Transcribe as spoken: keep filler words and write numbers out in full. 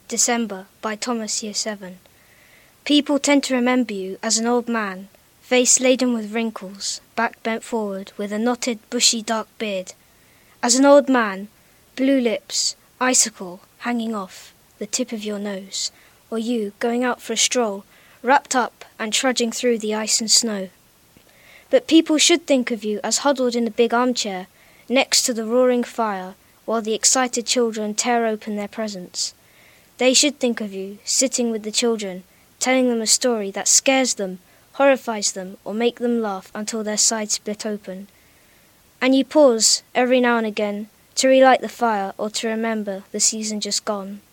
December by Thomas Year seven. People tend to remember you as an old man, face laden with wrinkles, back bent forward with a knotted, bushy, dark beard. As an old man, blue lips, icicle hanging off the tip of your nose, or you going out for a stroll, wrapped up and trudging through the ice and snow. But people should think of you as huddled in a big armchair, next to the roaring fire, while the excited children tear open their presents. They should think of you sitting with the children, telling them a story that scares them, horrifies them, or make them laugh until their sides split open. And you pause every now and again to relight the fire or to remember the season just gone.